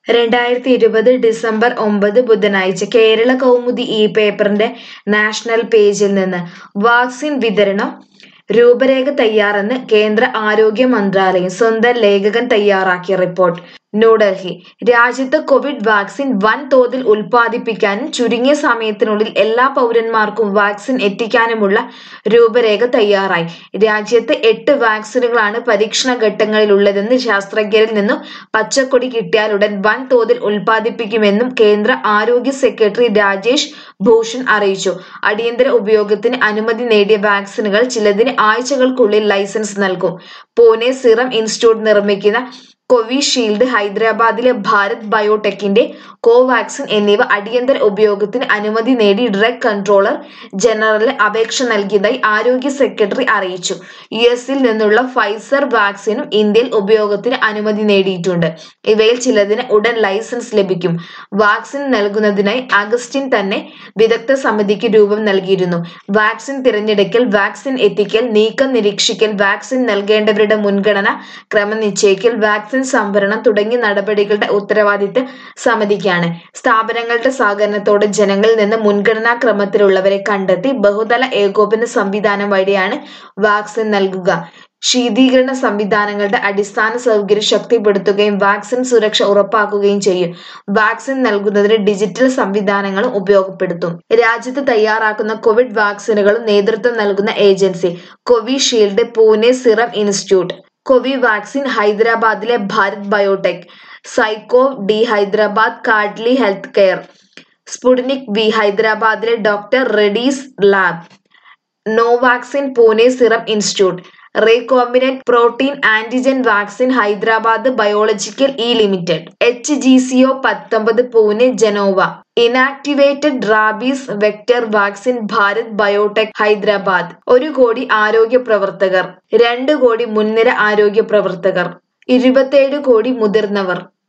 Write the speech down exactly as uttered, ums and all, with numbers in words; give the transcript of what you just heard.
രണ്ടായിരത്തി ഇരുപത് ഡിസംബർ ഒമ്പത് ബുധനാഴ്ച കേരള കൗമുദി ഈ പേപ്പറിന്റെ നാഷണൽ പേജിൽ നിന്ന് വാക്സിൻ വിതരണം രൂപരേഖ തയ്യാറെന്ന് കേന്ദ്ര ആരോഗ്യ മന്ത്രാലയം. സ്വന്തം ലേഖകൻ തയ്യാറാക്കിയ റിപ്പോർട്ട്. ന്യൂഡൽഹി. രാജ്യത്ത് കോവിഡ് വാക്സിൻ വൻതോതിൽ ഉൽപ്പാദിപ്പിക്കാനും ചുരുങ്ങിയ സമയത്തിനുള്ളിൽ എല്ലാ പൗരന്മാർക്കും വാക്സിൻ എത്തിക്കാനുമുള്ള രൂപരേഖ തയ്യാറായി. രാജ്യത്ത് എട്ട് വാക്സിനുകളാണ് പരീക്ഷണ ഘട്ടങ്ങളിലുള്ളതെന്ന് ശാസ്ത്രജ്ഞരിൽ നിന്നും പച്ചക്കൊടി കിട്ടിയാലുടൻ വൻതോതിൽ ഉൽപ്പാദിപ്പിക്കുമെന്നും കേന്ദ്ര ആരോഗ്യ സെക്രട്ടറി രാജേഷ് ഭൂഷൺ അറിയിച്ചു. അടിയന്തര ഉപയോഗത്തിന് അനുമതി നേടിയ വാക്സിനുകൾ ചിലതിന് ആഴ്ചകൾക്കുള്ളിൽ ലൈസൻസ് നൽകും. പൂനെ സിറം ഇൻസ്റ്റിറ്റ്യൂട്ട് നിർമ്മിക്കുന്ന കോവിഷീൽഡ്, ഹൈദരാബാദിലെ ഭാരത് ബയോടെക്കിന്റെ കോവാക്സിൻ എന്നിവ അടിയന്തര ഉപയോഗത്തിന് അനുമതി നേടി ഡ്രഗ് കൺട്രോളർ ജനറലിന് അപേക്ഷ നൽകിയതായി ആരോഗ്യ സെക്രട്ടറി അറിയിച്ചു. യു എസിൽ നിന്നുള്ള ഫൈസർ വാക്സിനും ഇന്ത്യയിൽ ഉപയോഗത്തിന് അനുമതി നേടിയിട്ടുണ്ട്. ഇവയിൽ ചിലതിന് ഉടൻ ലൈസൻസ് ലഭിക്കും. വാക്സിൻ നൽകുന്നതിനായി അഗസ്റ്റിൻ തന്നെ വിദഗ്ധ സമിതിക്ക് രൂപം നൽകിയിരുന്നു. വാക്സിൻ തിരഞ്ഞെടുക്കൽ, വാക്സിൻ എത്തിക്കൽ, നീക്കം നിരീക്ഷിക്കൽ, വാക്സിൻ നൽകേണ്ടവരുടെ മുൻഗണന ക്രമം നിശ്ചയിക്കൽ, വാക്സിൻ സംഭരണം തുടങ്ങിയ നടപടികളുടെ ഉത്തരവാദിത്ത സമിതിക്കാണ്. സ്ഥാപനങ്ങളുടെ സഹകരണത്തോടെ ജനങ്ങളിൽ നിന്ന് മുൻഗണനാ ക്രമത്തിലുള്ളവരെ കണ്ടെത്തി ബഹുതല ഏകോപന സംവിധാനം വഴിയാണ് വാക്സിൻ നൽകുക. ശീതീകരണ സംവിധാനങ്ങളുടെ അടിസ്ഥാന സൗകര്യം ശക്തിപ്പെടുത്തുകയും വാക്സിൻ സുരക്ഷ ഉറപ്പാക്കുകയും ചെയ്യും. വാക്സിൻ നൽകുന്നതിന് ഡിജിറ്റൽ സംവിധാനങ്ങളും ഉപയോഗപ്പെടുത്തും. രാജ്യത്ത് തയ്യാറാക്കുന്ന കോവിഡ് വാക്സിനുകളും നേതൃത്വം നൽകുന്ന agency Covishield, Pune Serum Institute. Covaxin ഹൈദരാബാദിലെ Bharat Biotech. ZyCoV D Hyderabad Cadila healthcare. Sputnik V ഹൈദരാബാദിലെ doctor Reddy's lab. Novavax Pune Serum Institute. Recombinant protein antigen vaccine Hyderabad biological E limited. H G C O പത്തൊമ്പത് Pune Gennova. Inactivated rabies vector vaccine Bharat Biotech Hyderabad. ഒരു കോടി ആരോഗ്യ പ്രവർത്തകർ. രണ്ട് കോടി മുൻനിര ആരോഗ്യ പ്രവർത്തകർ. ഇരുപത്തിയേഴ് കോടി മുതിർന്നവർ.